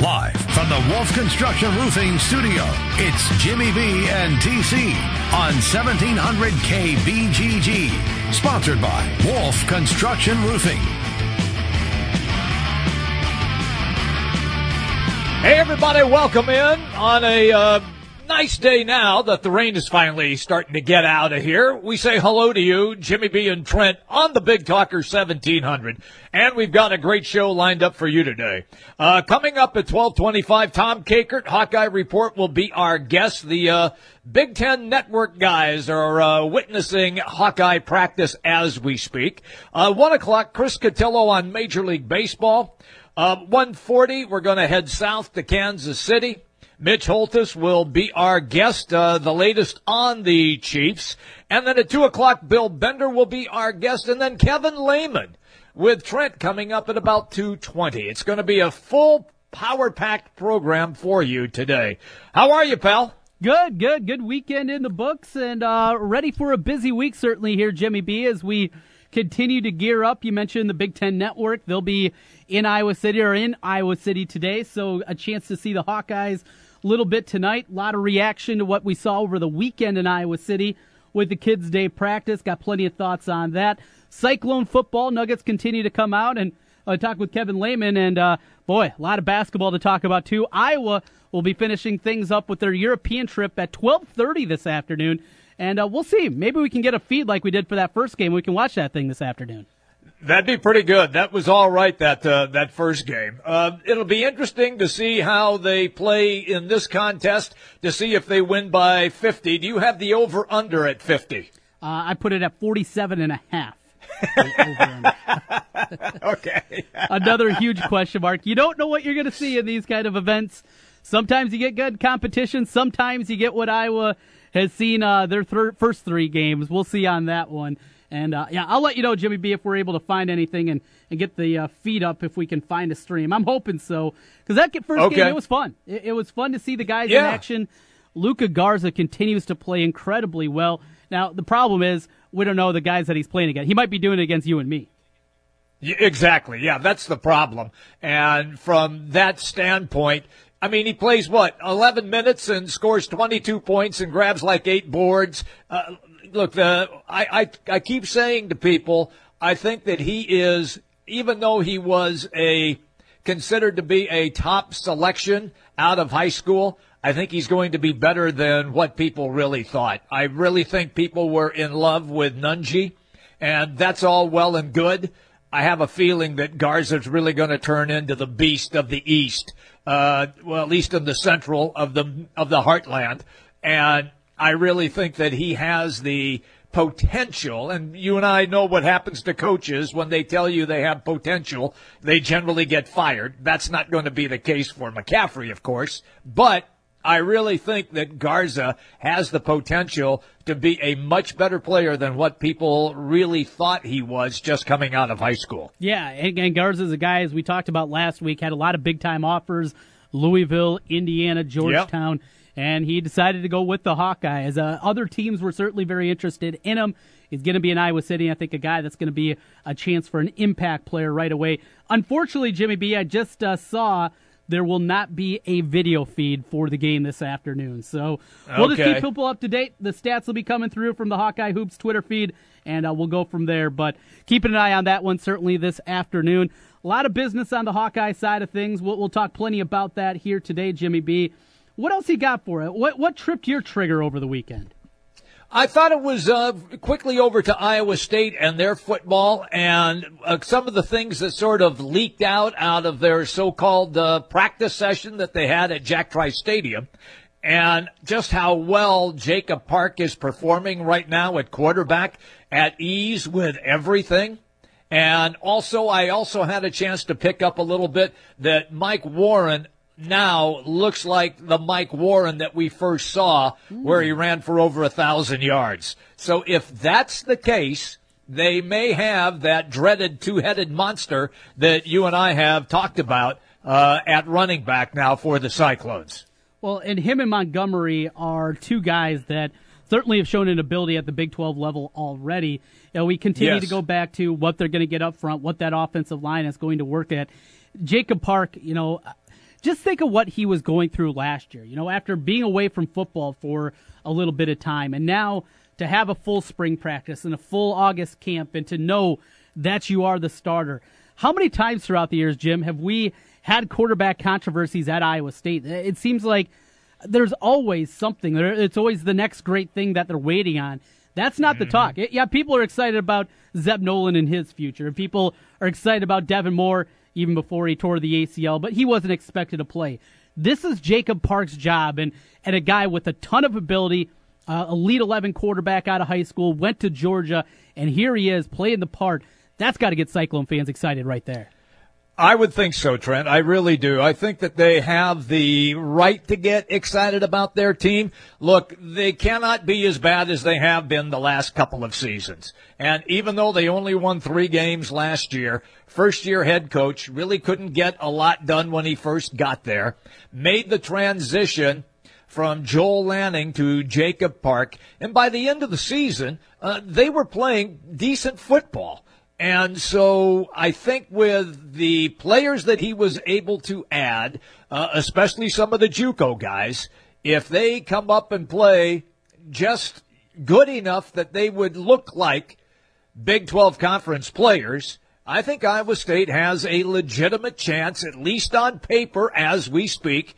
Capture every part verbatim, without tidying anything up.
Live from the Wolf Construction Roofing Studio, it's Jimmy B and T C on seventeen hundred K B G G. Sponsored by Wolf Construction Roofing. Hey, everybody, welcome in on a uh, nice day now that the rain is finally starting to get out of here. We say hello to you, Jimmy B and Trent, on the Big Talker seventeen hundred. And we've got a great show lined up for you today. Uh, coming up at twelve twenty-five, Tom Kakert, Hawkeye Report, will be our guest. The uh, Big Ten Network guys are uh, witnessing Hawkeye practice as we speak. Uh, one o'clock, Chris Cotillo on Major League Baseball. Uh, one forty, we're going to head south to Kansas City. Mitch Holthus will be our guest, uh, the latest on the Chiefs. And then at two o'clock, Bill Bender will be our guest. And then Kevin Lehman with Trent coming up at about two twenty. It's going to be a full power-packed program for you today. How are you, pal? Good, good, good weekend in the books, and uh, ready for a busy week certainly here, Jimmy B, as we continue to gear up. You mentioned the Big Ten Network. They'll be in Iowa City or in Iowa City today, so a chance to see the Hawkeyes a little bit tonight. A lot of reaction to what we saw over the weekend in Iowa City with the Kids' Day practice. Got plenty of thoughts on that. Cyclone football, Nuggets continue to come out, and I uh, talked with Kevin Lehman, and uh, boy, a lot of basketball to talk about too. Iowa will be finishing things up with their European trip at twelve thirty this afternoon, and uh, we'll see. Maybe we can get a feed like we did for that first game. We can watch that thing this afternoon. That'd be pretty good. That was all right, that uh, that first game. Uh, it'll be interesting to see how they play in this contest, to see if they win by fifty. Do you have the over-under at fifty? Uh, I put it at forty-seven and a half. Okay. Another huge question mark. You don't know what you're going to see in these kind of events. Sometimes you get good competition. Sometimes you get what Iowa has seen uh, their thir- first three games. We'll see on that one. And, uh, yeah, I'll let you know, Jimmy B, if we're able to find anything and, and get the uh, feed up if we can find a stream. I'm hoping so. Because that first okay. game, it was fun. It, it was fun to see the guys yeah. in action. Luka Garza continues to play incredibly well. Now, the problem is we don't know the guys that he's playing against. He might be doing it against you and me. Yeah, exactly. Yeah, that's the problem. And from that standpoint, I mean, he plays, what, eleven minutes and scores twenty-two points and grabs like eight boards. Uh, look, the, I, I, I keep saying to people, I think that he is, even though he was a considered to be a top selection out of high school, I think he's going to be better than what people really thought. I really think people were in love with Nunji, and that's all well and good. I have a feeling that Garza's really going to turn into the beast of the East, uh, well, at least in the central of the of the heartland. And I really think that he has the potential, and you and I know what happens to coaches when they tell you they have potential. They generally get fired. That's not going to be the case for McCaffrey, of course, but I really think that Garza has the potential to be a much better player than what people really thought he was just coming out of high school. Yeah, and, and Garza's a guy, as we talked about last week, had a lot of big-time offers, Louisville, Indiana, Georgetown, yep. and he decided to go with the Hawkeyes. Uh, other teams were certainly very interested in him. He's going to be in Iowa City. I think a guy that's going to be a chance for an impact player right away. Unfortunately, Jimmy B, I just uh, saw there will not be a video feed for the game this afternoon. So we'll okay. just keep people up to date. The stats will be coming through from the Hawkeye Hoops Twitter feed, and uh, we'll go from there. But keeping an eye on that one certainly this afternoon. A lot of business on the Hawkeye side of things. We'll, we'll talk plenty about that here today, Jimmy B. What else you got for it? What, what tripped your trigger over the weekend? I thought it was uh, quickly over to Iowa State and their football and uh, some of the things that sort of leaked out out of their so-called uh, practice session that they had at Jack Trice Stadium, and just how well Jacob Park is performing right now at quarterback, at ease with everything. And also, I also had a chance to pick up a little bit that Mike Warren now looks like the Mike Warren that we first saw, mm. where he ran for over a thousand yards. So if that's the case, they may have that dreaded two-headed monster that you and I have talked about uh, at running back now for the Cyclones. Well, and him and Montgomery are two guys that certainly have shown an ability at the Big twelve level already. You know, we continue yes. to go back to what they're going to get up front, what that offensive line is going to work at. Jacob Park, you know, just think of what he was going through last year. You know, after being away from football for a little bit of time, and now to have a full spring practice and a full August camp and to know that you are the starter. How many times throughout the years, Jim, have we had quarterback controversies at Iowa State? It seems like there's always something. It's always the next great thing that they're waiting on. That's not the talk. Yeah, people are excited about Zeb Nolan and his future. People are excited about Devin Moore even before he tore the A C L, but he wasn't expected to play. This is Jacob Park's job, and, and a guy with a ton of ability, uh, elite eleven quarterback out of high school, went to Georgia, and here he is playing the part. That's got to get Cyclone fans excited right there. I would think so, Trent. I really do. I think that they have the right to get excited about their team. Look, they cannot be as bad as they have been the last couple of seasons. And even though they only won three games last year, first-year head coach really couldn't get a lot done when he first got there. Made the transition from Joel Lanning to Jacob Park. And by the end of the season, uh, they were playing decent football. And so I think with the players that he was able to add, uh, especially some of the JUCO guys, if they come up and play just good enough that they would look like Big twelve conference players, I think Iowa State has a legitimate chance, at least on paper as we speak,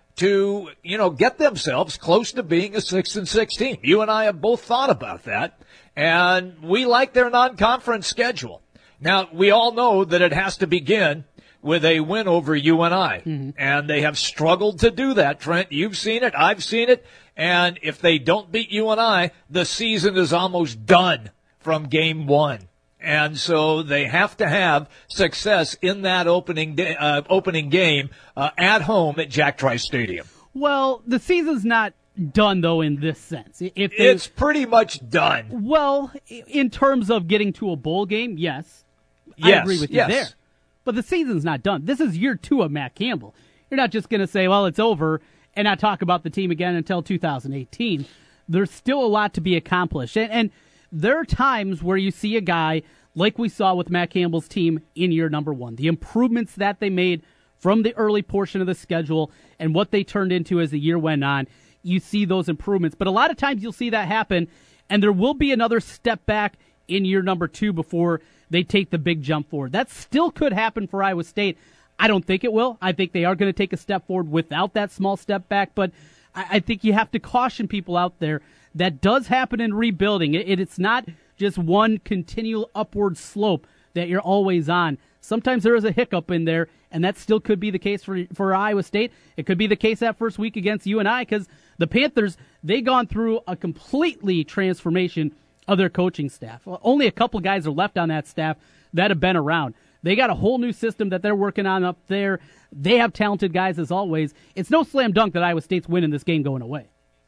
to, you know, get themselves close to being a six and six team. You and I have both thought about that. And we like their non-conference schedule. Now, we all know that it has to begin with a win over U N I. Mm-hmm. And they have struggled to do that, Trent. You've seen it. I've seen it. And if they don't beat U N I, the season is almost done from game one. And so they have to have success in that opening day, uh, opening game uh, at home at Jack Trice Stadium. Well, the season's not done, though, in this sense. If they, it's pretty much done. Well, in terms of getting to a bowl game, yes. yes I agree with you yes. there. But the season's not done. This is year two of Matt Campbell. You're not just going to say, well, it's over, and not talk about the team again until two thousand eighteen. There's still a lot to be accomplished. And, and there are times where you see a guy, like we saw with Matt Campbell's team in year number one, the improvements that they made from the early portion of the schedule and what they turned into as the year went on. You see those improvements. But a lot of times you'll see that happen, and there will be another step back in year number two before they take the big jump forward. That still could happen for Iowa State. I don't think it will. I think they are going to take a step forward without that small step back, but I, I think you have to caution people out there that does happen in rebuilding. It, it, it's not just one continual upward slope that you're always on. Sometimes there is a hiccup in there, and that still could be the case for for Iowa State. It could be the case that first week against U N I because the Panthers, they gone through a completely transformation of their coaching staff. Well, only a couple guys are left on that staff that have been around. They got a whole new system that they're working on up there. They have talented guys as always. It's no slam dunk that Iowa State's winning this game going away.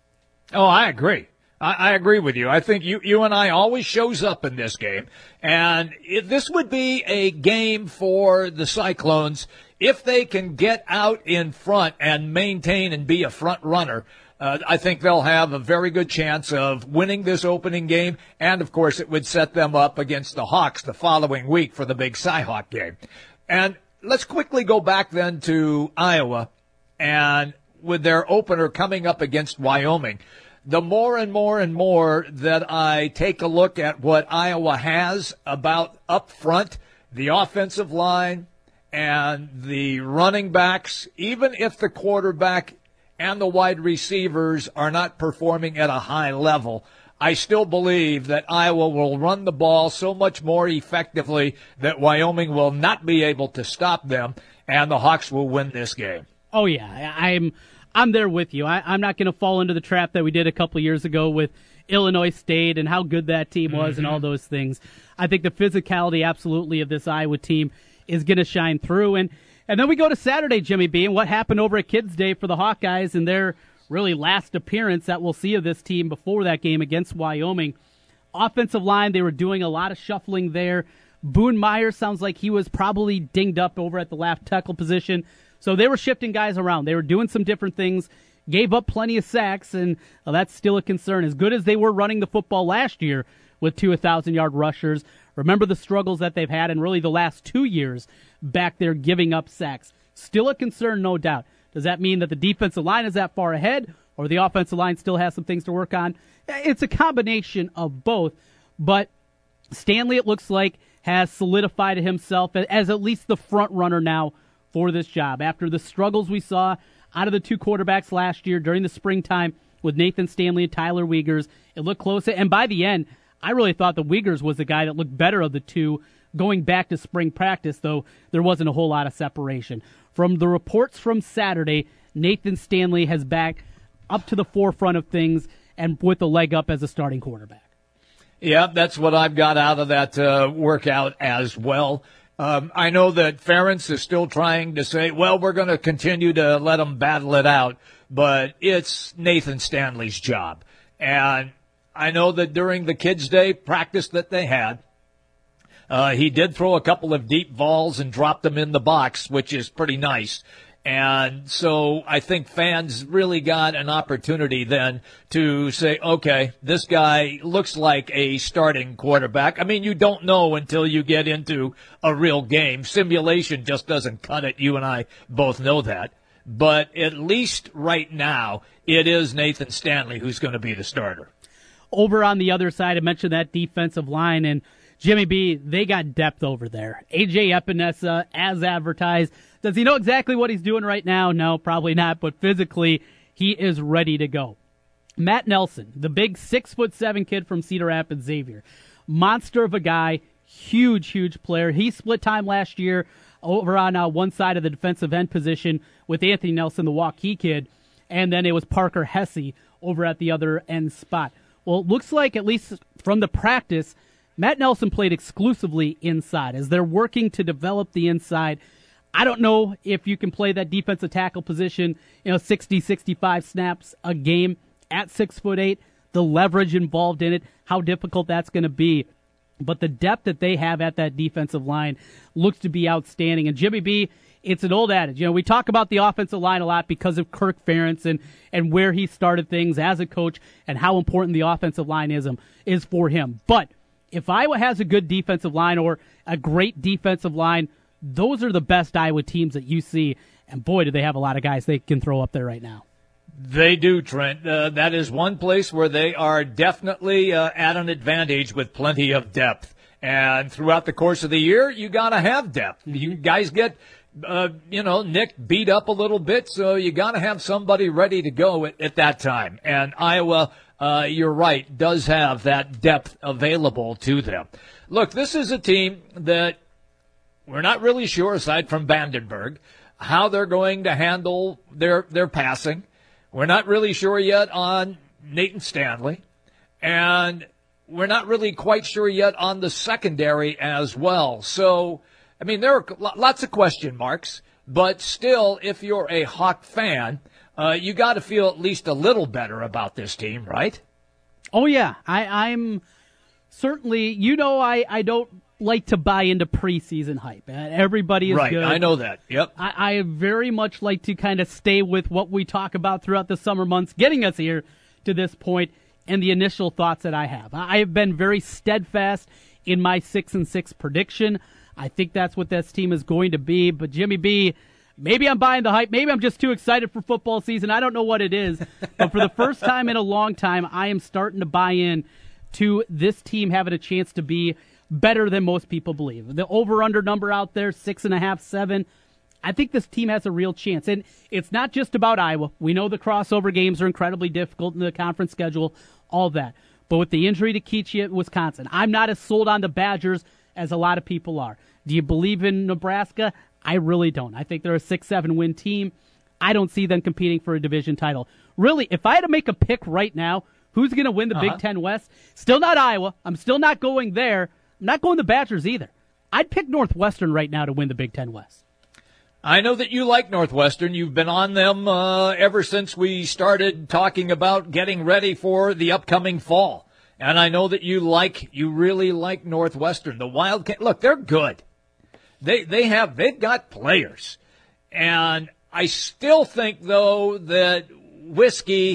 Oh, I agree. I agree with you. I think U, U N I always shows up in this game. And it, this would be a game for the Cyclones if they can get out in front and maintain and be a front runner. Uh, I think they'll have a very good chance of winning this opening game. And, of course, it would set them up against the Hawks the following week for the big Cy-Hawk game. And let's quickly go back then to Iowa and with their opener coming up against Wyoming. The more and more and more that I take a look at what Iowa has about up front, the offensive line and the running backs, even if the quarterback and the wide receivers are not performing at a high level, I still believe that Iowa will run the ball so much more effectively that Wyoming will not be able to stop them, and the Hawks will win this game. Oh, yeah, I'm... I'm there with you. I, I'm not going to fall into the trap that we did a couple of years ago with Illinois State and how good that team was mm-hmm. and all those things. I think the physicality absolutely of this Iowa team is going to shine through. And, and then we go to Saturday, Jimmy B, and what happened over at Kids Day for the Hawkeyes and their really last appearance that we'll see of this team before that game against Wyoming. Offensive line, they were doing a lot of shuffling there. Boone Meyer sounds like he was probably dinged up over at the left tackle position. So they were shifting guys around. They were doing some different things, gave up plenty of sacks, and well, that's still a concern. As good as they were running the football last year with two one thousand-yard rushers, remember the struggles that they've had in really the last two years back there giving up sacks. Still a concern, no doubt. Does that mean that the defensive line is that far ahead, or the offensive line still has some things to work on? It's a combination of both, but Stanley, it looks like, has solidified himself as at least the front runner now for this job. After the struggles we saw out of the two quarterbacks last year during the springtime with Nathan Stanley and Tyler Wiegers, it looked close. And by the end, I really thought that Wiegers was the guy that looked better of the two going back to spring practice, though there wasn't a whole lot of separation. From the reports from Saturday, Nathan Stanley has back up to the forefront of things and with a leg up as a starting quarterback. Yeah, that's what I've got out of that uh, workout as well. Um, I know that Ferentz is still trying to say, well, we're going to continue to let them battle it out, but it's Nathan Stanley's job. And I know that during the Kids' Day practice that they had, uh, he did throw a couple of deep balls and dropped them in the box, which is pretty nice. And so I think fans really got an opportunity then to say, okay, this guy looks like a starting quarterback. I mean, you don't know until you get into a real game. Simulation just doesn't cut it. You and I both know that. But at least right now, it is Nathan Stanley who's going to be the starter. Over on the other side, I mentioned that defensive line, and Jimmy B, they got depth over there. A J Epinesa, as advertised. Does he know exactly what he's doing right now? No, probably not, but physically, he is ready to go. Matt Nelson, the big six foot seven kid from Cedar Rapids Xavier. Monster of a guy, huge, huge player. He split time last year over on uh, one side of the defensive end position with Anthony Nelson, the Waukee kid, and then it was Parker Hesse over at the other end spot. Well, it looks like, at least from the practice, Matt Nelson played exclusively inside as they're working to develop the inside. I don't know if you can play that defensive tackle position, you know, sixty, sixty-five snaps a game at six foot eight, the leverage involved in it, how difficult that's going to be. But the depth that they have at that defensive line looks to be outstanding. And Jimmy B, it's an old adage. You know, we talk about the offensive line a lot because of Kirk Ferentz and, and where he started things as a coach and how important the offensive line is, um, is for him. But if Iowa has a good defensive line or a great defensive line, those are the best Iowa teams that you see. And boy, do they have a lot of guys they can throw up there right now. They do, Trent. Uh, that is one place where they are definitely uh, at an advantage with plenty of depth. And throughout the course of the year, you got to have depth. You guys get, uh, you know, Nick beat up a little bit, so you got to have somebody ready to go at, at that time. And Iowa, uh, you're right, does have that depth available to them. Look, this is a team that we're not really sure, aside from Vandenberg, how they're going to handle their their passing. We're not really sure yet on Nathan Stanley. And we're not really quite sure yet on the secondary as well. So, I mean, there are lots of question marks. But still, if you're a Hawk fan, uh, you got to feel at least a little better about this team, right? Oh, yeah. I, I'm certainly, you know, I, I don't like to buy into preseason hype. Everybody is right, good. I know that. Yep. I, I very much like to kind of stay with what we talk about throughout the summer months, getting us here to this point, and the initial thoughts that I have. I have been very steadfast in my six and six prediction. I think that's what this team is going to be. But Jimmy B, maybe I'm buying the hype. Maybe I'm just too excited for football season. I don't know what it is. But for the first time in a long time, I am starting to buy in to this team having a chance to be better than most people believe. The over-under number out there, six and a half, seven. I think this team has a real chance. And it's not just about Iowa. We know the crossover games are incredibly difficult in the conference schedule, all that. But with the injury to Keachia at Wisconsin, I'm not as sold on the Badgers as a lot of people are. Do you believe in Nebraska? I really don't. I think they're a six seven win team. I don't see them competing for a division title. Really, if I had to make a pick right now, who's going to win the uh-huh. Big Ten West? Still not Iowa. I'm still not going there. I'm not going the Badgers either. I'd pick Northwestern right now to win the Big Ten West. I know that you like Northwestern. You've been on them uh, ever since we started talking about getting ready for the upcoming fall. And I know that you like, you really like Northwestern. The Wildcat, look, they're good. They they have, they've got players. And I still think, though, that Whiskey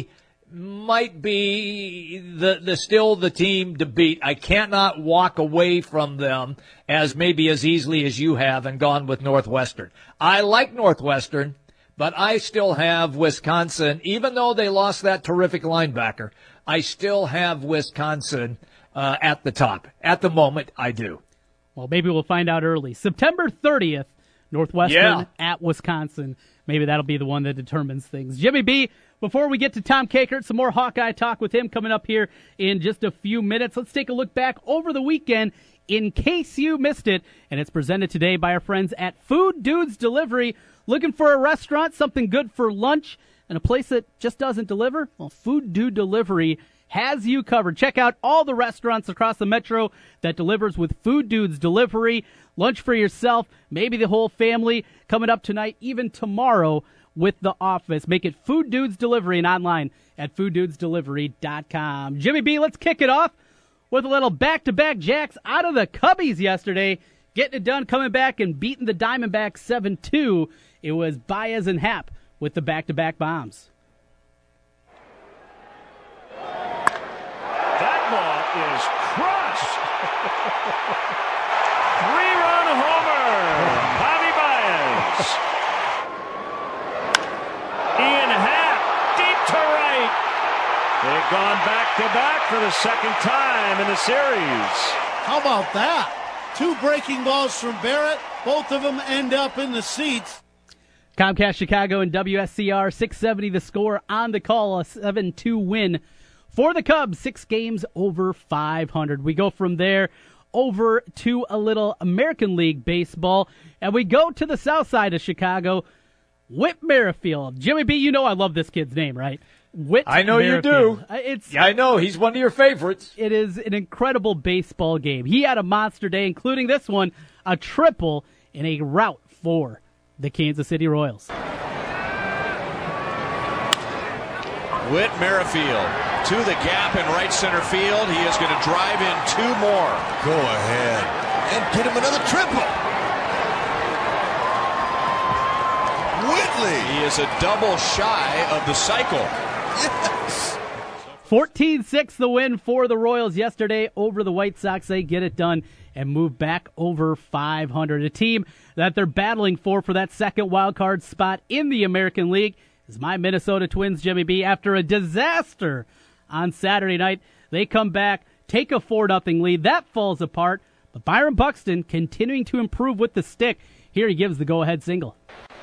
might be the, the still the team to beat. I cannot walk away from them as maybe as easily as you have and gone with Northwestern. I like Northwestern, but I still have Wisconsin. Even though they lost that terrific linebacker, I still have Wisconsin uh, at the top. At the moment, I do. Well, maybe we'll find out early. September thirtieth, Northwestern yeah. at Wisconsin. Maybe that'll be the one that determines things. Jimmy B, before we get to Tom Kakert, some more Hawkeye talk with him coming up here in just a few minutes. Let's take a look back over the weekend in case you missed it. And it's presented today by our friends at Food Dudes Delivery. Looking for a restaurant, something good for lunch, and a place that just doesn't deliver? Well, Food Dude Delivery has you covered. Check out all the restaurants across the metro that delivers with Food Dudes Delivery. Lunch for yourself, maybe the whole family, coming up tonight, even tomorrow with The Office. Make it Food Dudes Delivery and online at food dudes delivery dot com. Jimmy B, let's kick it off with a little back-to-back Jacks out of the Cubbies yesterday. Getting it done, coming back and beating the Diamondbacks seven two. It was Baez and Happ with the back-to-back bombs. That ball is crushed. Three-run homer. Javi Baez. Ian Happ deep to right. They've gone back-to-back for the second time in the series. How about that? Two breaking balls from Barrett. Both of them end up in the seats. Comcast Chicago and W S C R six seventy the score on the call, a seven two win for the Cubs, six games over five hundred. We go from there over to a little American League baseball, and we go to the south side of Chicago, Whit Merrifield. Jimmy B, you know I love this kid's name, right? Whit I know Merrifield. You do. It's, yeah, I know. He's one of your favorites. It is an incredible baseball game. He had a monster day, including this one, a triple in a rout for the Kansas City Royals. Whit Merrifield to the gap in right center field. He is going to drive in two more. Go ahead and get him another triple. Whitley. He is a double shy of the cycle. Yes. fourteen six the win for the Royals yesterday over the White Sox. They get it done and move back over five hundred. A team that they're battling for for that second wild card spot in the American League is my Minnesota Twins, Jimmy B. After a disaster on Saturday night, they come back, take a four nothing lead. That falls apart, but Byron Buxton continuing to improve with the stick. Here he gives the go-ahead single.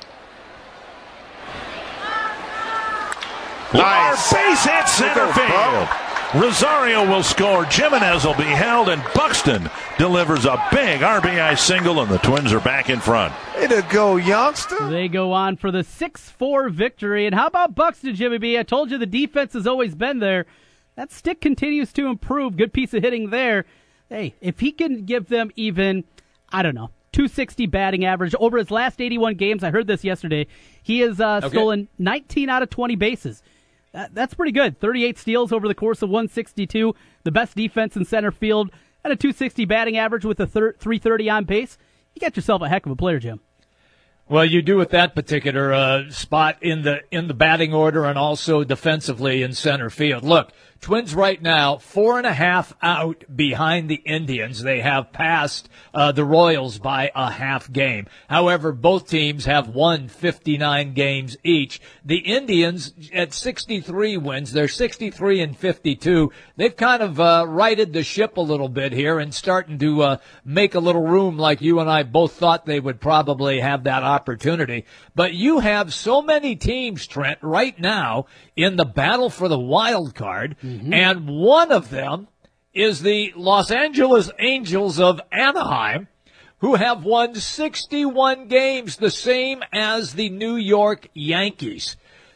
Nice. Base hit center field. Rosario will score. Jimenez will be held, and Buxton delivers a big R B I single, and the Twins are back in front. Way to go, youngster. They go on for the six four victory. And how about Buxton, Jimmy B? I told you the defense has always been there. That stick continues to improve. Good piece of hitting there. Hey, if he can give them even, I don't know, two sixty batting average over his last eighty-one games, I heard this yesterday, he has uh, okay. stolen nineteen out of twenty bases. That, that's pretty good. thirty-eight steals over the course of one sixty-two. The best defense in center field at a two sixty batting average with a thir- three thirty on base. You got yourself a heck of a player, Jim. Well, you do with that particular uh, spot in the in the batting order and also defensively in center field. Look, Twins right now, four and a half out behind the Indians. They have passed uh, the Royals by a half game. However, both teams have won fifty-nine games each. The Indians at sixty-three wins. They're sixty-three and fifty-two. They've kind of uh, righted the ship a little bit here and starting to uh, make a little room like you and I both thought they would probably have that opportunity. But you have so many teams, Trent, right now in the battle for the wild card. Mm-hmm. And one of them is the Los Angeles Angels of Anaheim, who have won sixty-one games, the same as the New York Yankees.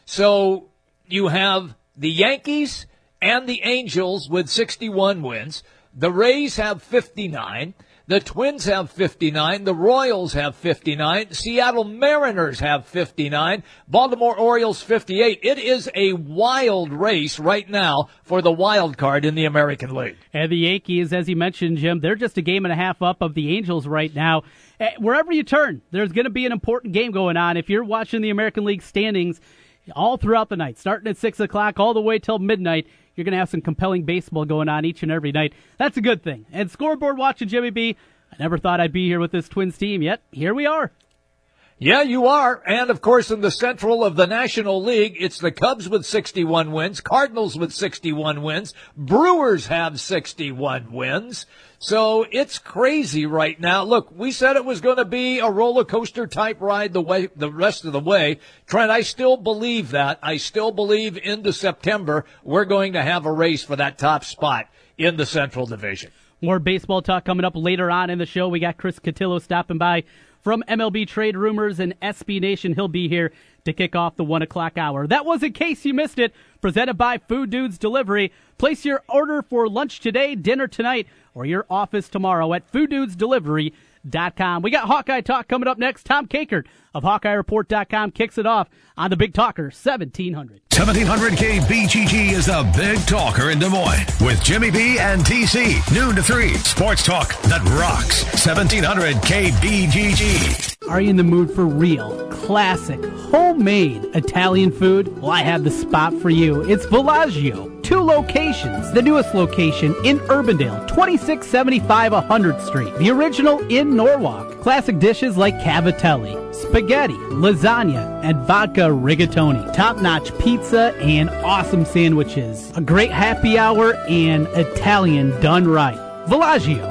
So you have the Yankees and the Angels with sixty-one wins. The Rays have fifty-nine. The Twins have fifty-nine. The Royals have fifty-nine. Seattle Mariners have fifty-nine. Baltimore Orioles fifty-eight. It is a wild race right now for the wild card in the American League. And the Yankees, as you mentioned, Jim, they're just a game and a half up of the Angels right now. Wherever you turn, there's going to be an important game going on. If you're watching the American League standings, all throughout the night, starting at six o'clock all the way till midnight. You're going to have some compelling baseball going on each and every night. That's a good thing. And Scoreboard watching Jimmy B, I never thought I'd be here with this Twins team, yet here we are. Yeah, you are. And, of course, in the Central of the National League, it's the Cubs with sixty-one wins, Cardinals with sixty-one wins, Brewers have sixty-one wins. So it's crazy right now. Look, we said it was going to be a roller coaster type ride the way the rest of the way. Trent, I still believe that. I still believe into September we're going to have a race for that top spot in the Central Division. More baseball talk coming up later on in the show. We got Chris Cotillo stopping by from M L B Trade Rumors and S B Nation. He'll be here to kick off the one o'clock hour. That was in case you missed it. Presented by Food Dudes Delivery. Place your order for lunch today, dinner tonight, or your office tomorrow at food dudes delivery dot com. We got Hawkeye Talk coming up next. Tom Kakert of Hawkeye Report dot com kicks it off on the Big Talker seventeen hundred. seventeen hundred K B G G is the Big Talker in Des Moines with Jimmy B and T C. Noon to three. Sports talk that rocks. seventeen hundred K B G G. Are you in the mood for real, classic, homemade Italian food? Well, I have the spot for you. It's Villaggio. Two locations. The newest location in Urbandale, twenty-six seventy-five one hundredth Street. The original in Norwalk. Classic dishes like cavatelli, spaghetti, lasagna, and vodka rigatoni. Top-notch pizza and awesome sandwiches. A great happy hour and Italian done right. Villaggio.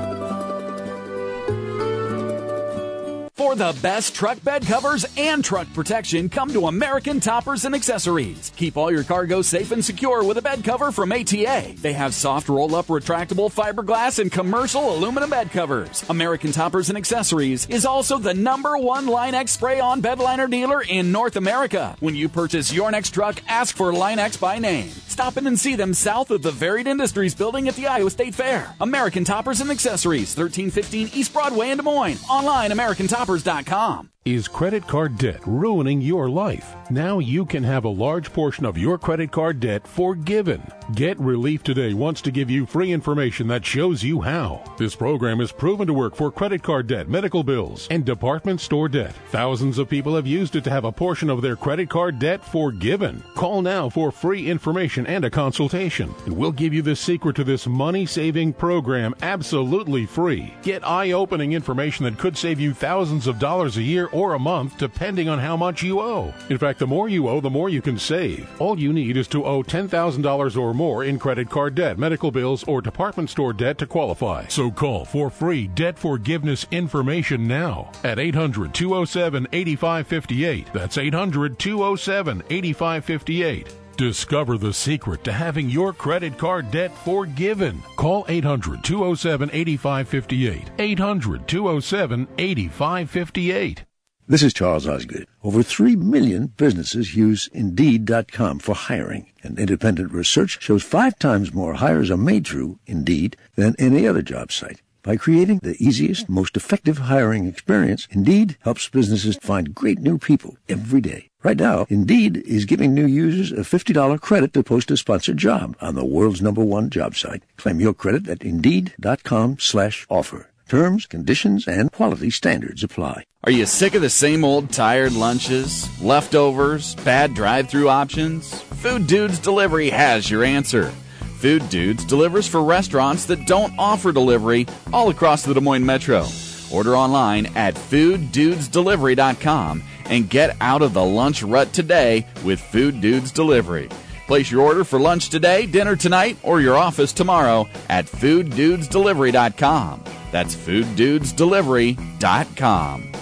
For the best truck bed covers and truck protection, come to American Toppers and Accessories. Keep all your cargo safe and secure with a bed cover from A T A. They have soft roll-up retractable fiberglass and commercial aluminum bed covers. American Toppers and Accessories is also the number one Line-X spray-on bed liner dealer in North America. When you purchase your next truck, ask for Line-X by name. Stop in and see them south of the Varied Industries building at the Iowa State Fair. American Toppers and Accessories, thirteen fifteen East Broadway in Des Moines. Online, american toppers dot com. Is credit card debt ruining your life? Now you can have a large portion of your credit card debt forgiven. Get Relief Today wants to give you free information that shows you how. This program is proven to work for credit card debt, medical bills, and department store debt. Thousands of people have used it to have a portion of their credit card debt forgiven. Call now for free information and a consultation, and we'll give you the secret to this money-saving program absolutely free. Get eye-opening information that could save you thousands of dollars a year or a month, depending on how much you owe. In fact, the more you owe, the more you can save. All you need is to owe ten thousand dollars or more in credit card debt, medical bills, or department store debt to qualify. So call for free debt forgiveness information now at eight hundred, two oh seven, eight five five eight. That's eight hundred, two oh seven, eight five five eight. Discover the secret to having your credit card debt forgiven. Call eight hundred, two oh seven, eight five five eight. eight hundred, two oh seven, eight five five eight. This is Charles Osgood. Over three million businesses use Indeed dot com for hiring, and independent research shows five times more hires are made through Indeed than any other job site. By creating the easiest, most effective hiring experience, Indeed helps businesses find great new people every day. Right now, Indeed is giving new users a fifty dollars credit to post a sponsored job on the world's number one job site. Claim your credit at Indeed dot com slash offer. Terms, conditions, and quality standards apply. Are you sick of the same old tired lunches, leftovers, bad drive-thru options? Food Dudes Delivery has your answer. Food Dudes delivers for restaurants that don't offer delivery all across the Des Moines Metro. Order online at food dudes delivery dot com and get out of the lunch rut today with Food Dudes Delivery. Place your order for lunch today, dinner tonight, or your office tomorrow at food dudes delivery dot com. That's food dudes delivery dot com.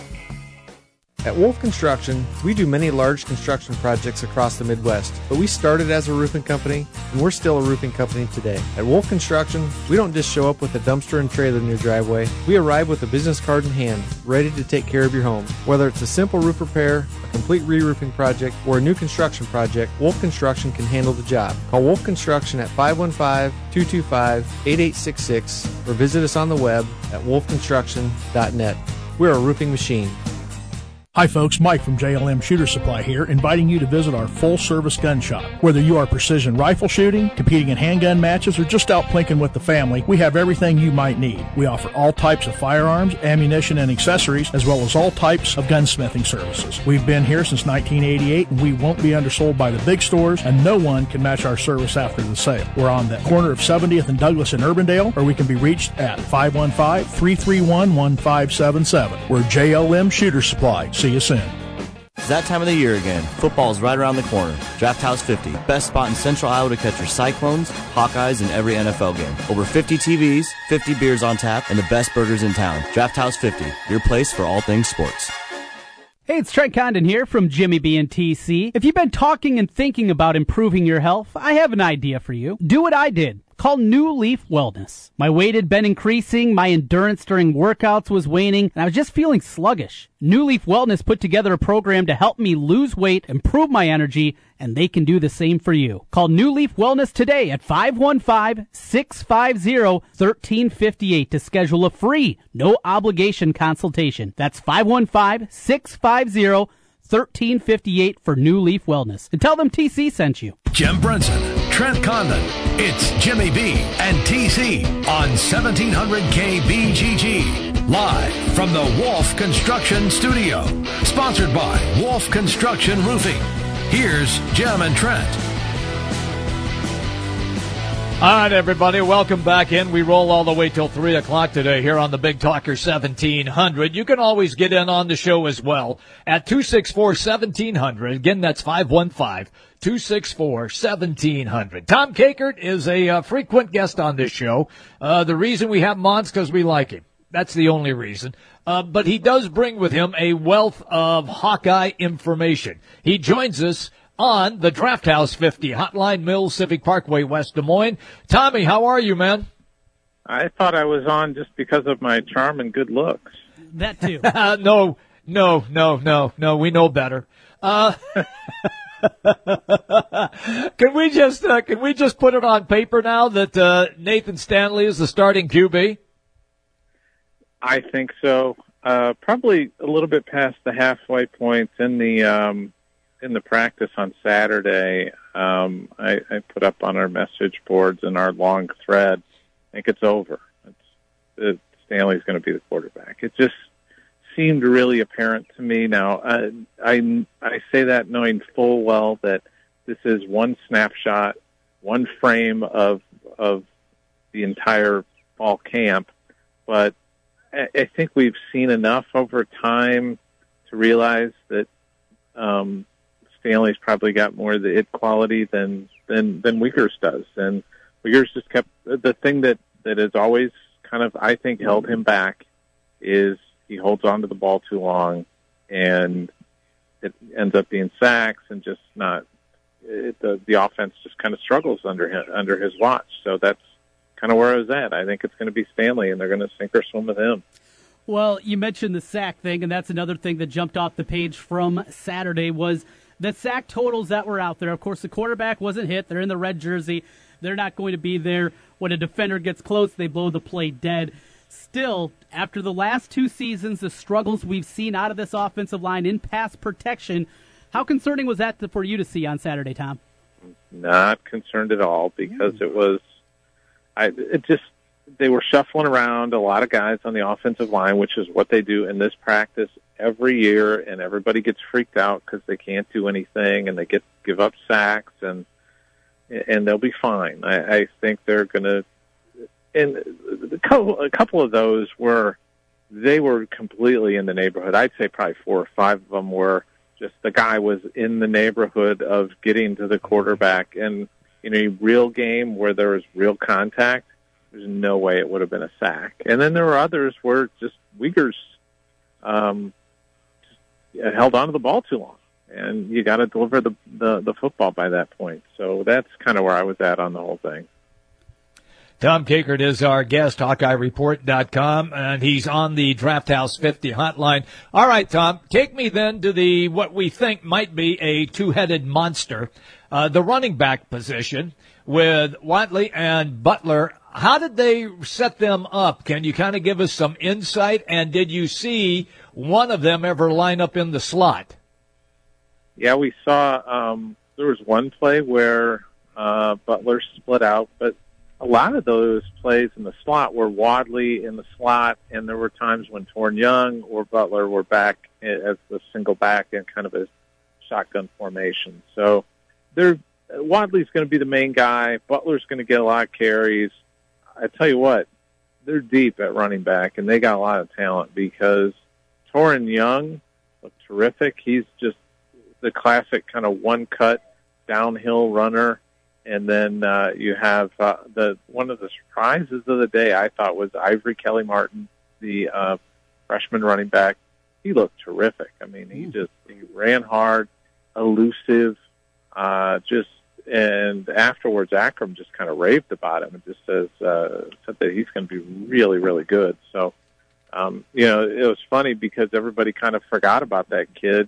At Wolf Construction, we do many large construction projects across the Midwest, but we started as a roofing company, and we're still a roofing company today. At Wolf Construction, we don't just show up with a dumpster and trailer in your driveway. We arrive with a business card in hand, ready to take care of your home. Whether it's a simple roof repair, a complete re-roofing project, or a new construction project, Wolf Construction can handle the job. Call Wolf Construction at five one five, two two five, eight eight six six or visit us on the web at wolf construction dot net. We're a roofing machine. Hi folks, Mike from J L M Shooter Supply here, inviting you to visit our full-service gun shop. Whether you are precision rifle shooting, competing in handgun matches, or just out plinking with the family, we have everything you might need. We offer all types of firearms, ammunition, and accessories, as well as all types of gunsmithing services. We've been here since nineteen eighty-eight, and we won't be undersold by the big stores, and no one can match our service after the sale. We're on the corner of seventieth and Douglas in Urbandale, or we can be reached at five one five, three three one, one five seven seven. We're J L M Shooter Supply. See you soon. It's that time of the year again. Football's right around the corner. Draft House fifty, best spot in Central Iowa to catch your Cyclones, Hawkeyes, and every N F L game. Over fifty T Vs, fifty beers on tap, and the best burgers in town. Draft House fifty, your place for all things sports. Hey, it's Trent Condon here from Jimmy B and T C. If you've been talking and thinking about improving your health, I have an idea for you. Do what I did. Call New Leaf Wellness. My weight had been increasing, my endurance during workouts was waning, and I was just feeling sluggish. New Leaf Wellness put together a program to help me lose weight, improve my energy, and they can do the same for you. Call New Leaf Wellness today at five one five, six five zero, one three five eight to schedule a free, no obligation consultation. That's five one five, six five zero, one three five eight for New Leaf Wellness. And tell them T C sent you. Jim Brunson, Trent Condon. It's Jimmy B and T C on seventeen hundred K B G G. Live from the Wolf Construction Studio. Sponsored by Wolf Construction Roofing. Here's Jim and Trent. All right, everybody, welcome back in. We roll all the way till three o'clock today here on the Big Talker seventeen hundred. You can always get in on the show as well at two six four, one seven zero zero. Again, that's five one five, two six four, one seven zero zero. Tom Kakert is a uh, frequent guest on this show. Uh, the reason we have him on is because we like him. That's the only reason. Uh, but he does bring with him a wealth of Hawkeye information. He joins us on the Draft House fifty Hotline Mills Civic Parkway, West Des Moines. Tommy, how are you, man? I thought I was on just because of my charm and good looks. That too. no, no, no, no, no. We know better. Uh, can we just uh, can we just put it on paper now that uh, Nathan Stanley is the starting Q B? I think so. Uh, probably a little bit past the halfway point in the um, in the practice on Saturday. Um, I, I put up on our message boards and our long thread. I think it's over. It's, it, Stanley's going to be the quarterback. It just seemed really apparent to me. Now, uh, I I say that knowing full well that this is one snapshot, one frame of of the entire fall camp, but I think we've seen enough over time to realize that um, Stanley's probably got more of the it quality than than than Wiegers does, and Wiegers just kept the thing that that has always kind of I think held him back is he holds on to the ball too long, and it ends up being sacks and just not it, the the offense just kind of struggles under him, under his watch. So that's kind of where I was at. I think it's going to be Stanley, and they're going to sink or swim with him. Well, you mentioned the sack thing, and that's another thing that jumped off the page from Saturday was the sack totals that were out there. Of course, the quarterback wasn't hit. They're in the red jersey. They're not going to be there. When a defender gets close, they blow the play dead. Still, after the last two seasons, the struggles we've seen out of this offensive line in pass protection, how concerning was that for you to see on Saturday, Tom? Not concerned at all, because mm. it was I, it just, they were shuffling around a lot of guys on the offensive line, which is what they do in this practice every year, and everybody gets freaked out because they can't do anything, and they get give up sacks, and and they'll be fine. I, I think they're going to, and a couple, a couple of those were, they were completely in the neighborhood. I'd say probably four or five of them were just the guy was in the neighborhood of getting to the quarterback, and in a real game where there was real contact, there's no way it would have been a sack. And then there were others where just Wiegers um, held on to the ball too long, and you got to deliver the, the the football by that point. So that's kind of where I was at on the whole thing. Tom Kakert is our guest, Hawkeye Report dot com, and he's on the Draft House fifty hotline. All right, Tom, take me then to the what we think might be a two-headed monster, uh, the running back position with Watley and Butler how did they set them up? Can you kind of give us some insight? And did you see one of them ever line up in the slot? Yeah, we saw um, there was one play where uh, Butler split out, but a lot of those plays in the slot were Wadley in the slot, and there were times when Torrin Young or Butler were back as the single back in kind of a shotgun formation. So they're, Wadley's going to be the main guy. Butler's going to get a lot of carries. I tell you what, they're deep at running back, and they got a lot of talent because Torrin Young looked terrific. He's just the classic kind of one-cut downhill runner. And then uh, you have uh, the one of the surprises of the day, I thought, was Ivory Kelly-Martin, the uh, freshman running back. He looked terrific. I mean, he just he ran hard, elusive, uh, just and afterwards Akram just kind of raved about him and just says uh, said that he's going to be really, really good. So, um, you know, it was funny because everybody kind of forgot about that kid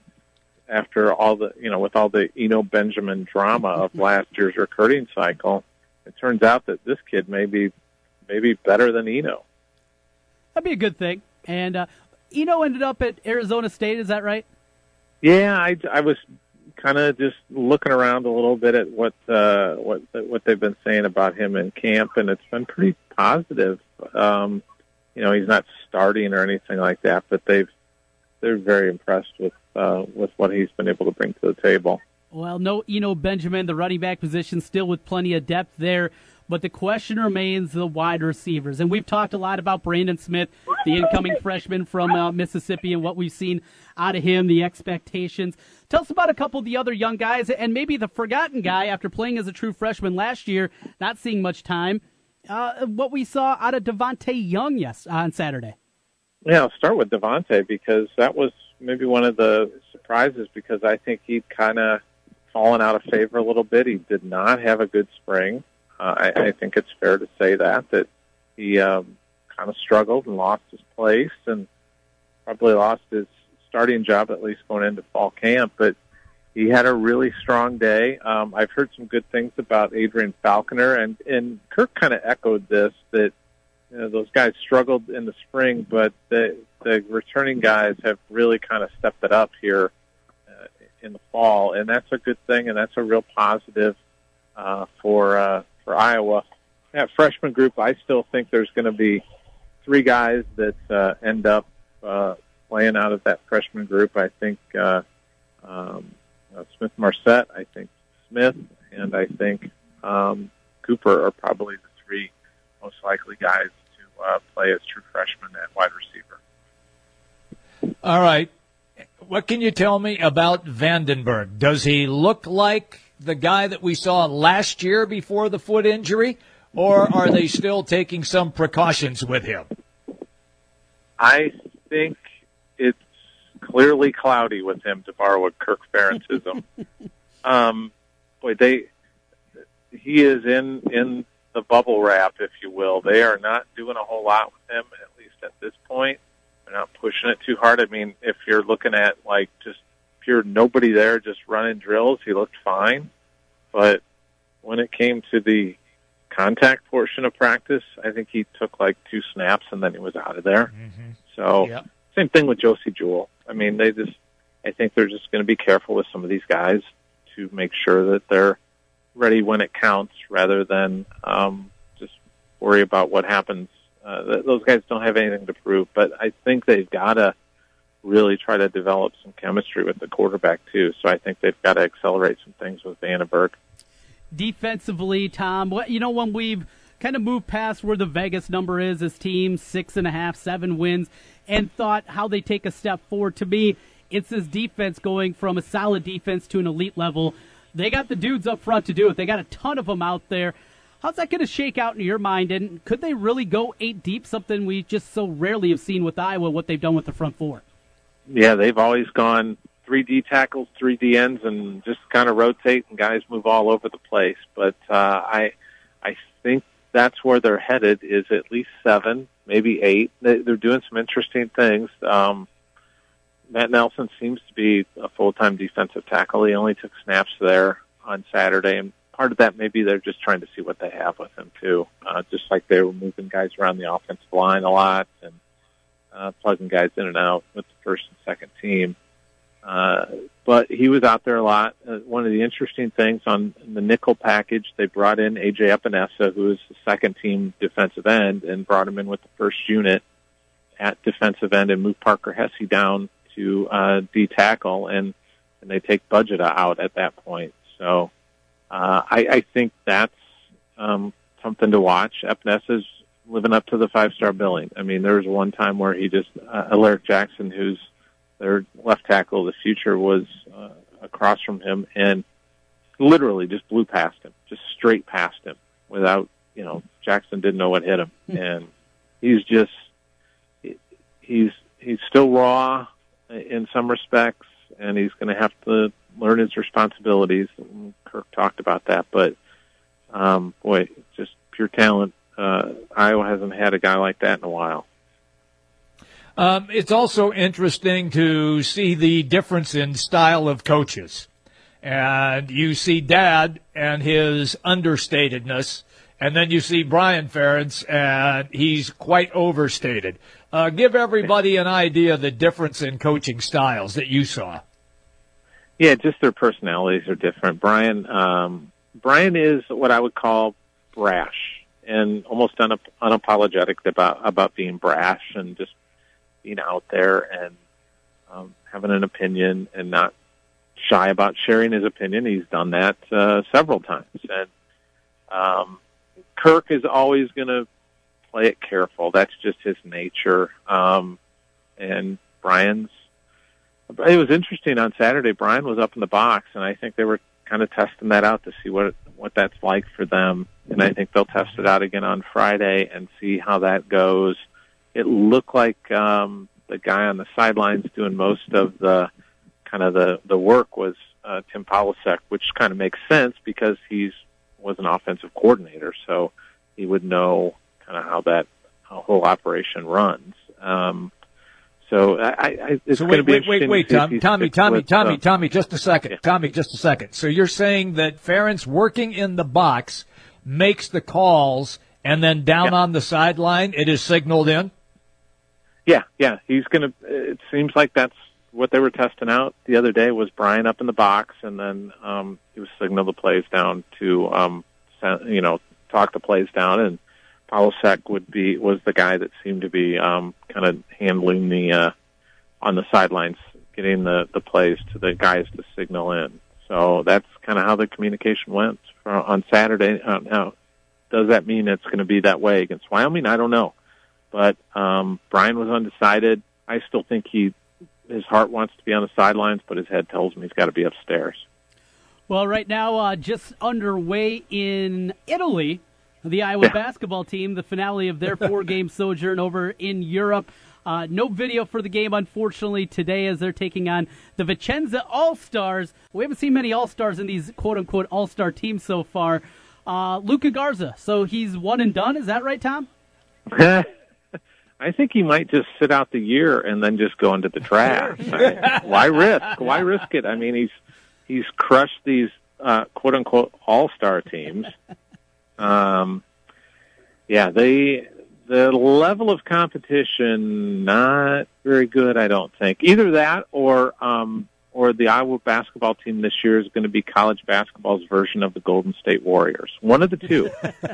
after all the, you know, with all the Eno Benjamin drama of last year's recruiting cycle. It turns out that this kid may be maybe better than Eno. That'd be a good thing. And uh, Eno ended up at Arizona State, is that right? Yeah, I, I was kind of just looking around a little bit at what uh, what what they've been saying about him in camp, and it's been pretty positive. Um, you know, he's not starting or anything like that, but they've they're very impressed with uh, with what he's been able to bring to the table. Well, no Eno Benjamin, the running back position, still with plenty of depth there. But the question remains the wide receivers. And we've talked a lot about Brandon Smith, the incoming freshman from uh, Mississippi, and what we've seen out of him, the expectations. Tell us about a couple of the other young guys, and maybe the forgotten guy after playing as a true freshman last year, not seeing much time, uh, what we saw out of Devontae Young yes, on Saturday. Yeah, I'll start with Devontae because that was maybe one of the surprises because I think he'd kind of fallen out of favor a little bit. He did not have a good spring. Uh, I, I think it's fair to say that, that he um, kind of struggled and lost his place and probably lost his starting job, at least going into fall camp. But he had a really strong day. Um, I've heard some good things about Adrian Falconer, and, and Kirk kind of echoed this, that you know, those guys struggled in the spring, but the, the returning guys have really kind of stepped it up here uh, in the fall, and that's a good thing, and that's a real positive uh, for uh, for Iowa. That freshman group, I still think there's going to be three guys that uh, end up uh, playing out of that freshman group. I think uh, um, uh, Smith Marset, I think Smith, and I think um, Cooper are probably the three most likely guys to uh, play as true freshmen at wide receiver. All right. What can you tell me about Vandenberg? Does he look like the guy that we saw last year before the foot injury, or are they still taking some precautions with him? I think it's clearly cloudy with him, to borrow a Kirk Ferentism. um, boy, they he is in in the bubble wrap, if you will. They are not doing a whole lot with him, at least at this point. They're not pushing it too hard. I mean, if you're looking at like just pure nobody there, just running drills, he looked fine. But when it came to the contact portion of practice, I think he took like two snaps and then he was out of there. Mm-hmm. So yep. Same thing with Josie Jewell. I mean, they just, I think they're just going to be careful with some of these guys to make sure that they're ready when it counts rather than um, just worry about what happens. Uh, those guys don't have anything to prove, but I think they've got to really try to develop some chemistry with the quarterback too. So I think they've got to accelerate some things with Vandenberg. Defensively, Tom, what you know when we've kind of moved past where the Vegas number is as teams, six and a half, seven wins, and thought how they take a step forward. To me, it's this defense going from a solid defense to an elite level. They got the dudes up front to do it. They got a ton of them out there. How's that going to shake out in your mind? And could they really go eight deep, something we just so rarely have seen with Iowa, what they've done with the front four? Yeah, they've always gone three D tackles, three D ends, and just kind of rotate, and guys move all over the place. But uh, I I think that's where they're headed, is at least seven, maybe eight. They, they're doing some interesting things. Um, Matt Nelson seems to be a full-time defensive tackle. He only took snaps there on Saturday, and part of that, maybe they're just trying to see what they have with him, too. Uh, just like they were moving guys around the offensive line a lot and uh, plugging guys in and out with the first and second team. Uh, but he was out there a lot. Uh, one of the interesting things on the nickel package, they brought in A J Epinesa, who is the second-team defensive end, and brought him in with the first unit at defensive end and moved Parker Hesse down to uh, D-tackle, and, and they take Budgeta out at that point. So uh, I, I think that's um, something to watch. Epinesa's living up to the five-star billing. I mean, there was one time where he just, uh, Alaric Jackson, who's their left tackle of the future, was uh, across from him and literally just blew past him, just straight past him without, you know, Jackson didn't know what hit him. And he's just, he's, he's still raw in some respects, and he's going to have to learn his responsibilities. Kirk talked about that, but, um, boy, just pure talent. Uh, Iowa hasn't had a guy like that in a while. Um, it's also interesting to see the difference in style of coaches. And you see Dad and his understatedness, and then you see Brian Ferentz, and he's quite overstated. Uh, give everybody an idea of the difference in coaching styles that you saw. Yeah, just their personalities are different. Brian, um, Brian is what I would call brash and almost unap- unapologetic about, about being brash and just being out there and um, having an opinion and not shy about sharing his opinion. He's done that uh, several times. And um, Kirk is always going to play it careful. That's just his nature. Um, and Brian's, it was interesting on Saturday, Brian was up in the box, and I think they were kind of testing that out to see what what that's like for them. And I think they'll test it out again on Friday and see how that goes. It looked like um, the guy on the sidelines doing most of the kind of the, the work was uh, Tim Polasek, which kind of makes sense because he's was an offensive coordinator, so he would know kind of how that how whole operation runs. Um, so I, I, it's so going to be wait, wait, wait, wait, Tom, Tommy, Tommy, with, Tommy, uh, Tommy, just a second. Yeah. Tommy, just a second. So you're saying that Ferentz working in the box makes the calls, and then down yeah. on the sideline, it is signaled in? Yeah, yeah. He's going to, it seems like that's what they were testing out the other day was Brian up in the box, and then um, he was signal the plays down to, um, you know, talk the plays down, and Polasek would be, was the guy that seemed to be um, kind of handling the, uh, on the sidelines, getting the, the plays to the guys to signal in. So that's kind of how the communication went for, on Saturday. Uh, now, does that mean it's going to be that way against Wyoming? I don't know. But um, Brian was undecided. I still think he his heart wants to be on the sidelines, but his head tells him he's got to be upstairs. Well, right now, uh, just underway in Italy, the Iowa yeah. basketball team, the finale of their four-game sojourn over in Europe. Uh, no video for the game, unfortunately, today as they're taking on the Vicenza All-Stars. We haven't seen many All-Stars in these quote-unquote All-Star teams so far. Uh, Luka Garza, so he's one and done. Is that right, Tom? I think he might just sit out the year and then just go into the trash. I mean, why risk? Why risk it? I mean, he's he's crushed these uh, quote unquote all star teams. Um, yeah, they the level of competition not very good. I don't think either that or um, or the Iowa basketball team this year is going to be college basketball's version of the Golden State Warriors. One of the two.